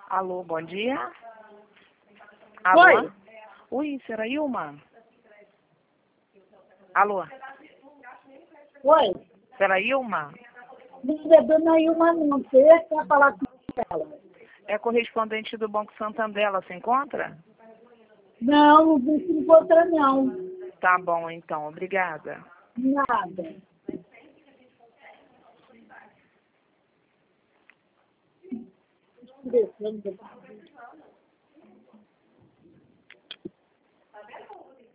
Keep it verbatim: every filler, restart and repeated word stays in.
Alô, bom dia. Alô? Oi. Oi, senhora Ilma? Alô? Oi. Senhora Ilma? Não é dona Ilma, não. Você quer falar com ela? É correspondente do Banco Santander, ela se encontra? Não, não se encontra, não. Tá bom, então. Obrigada. Nada. Descendo.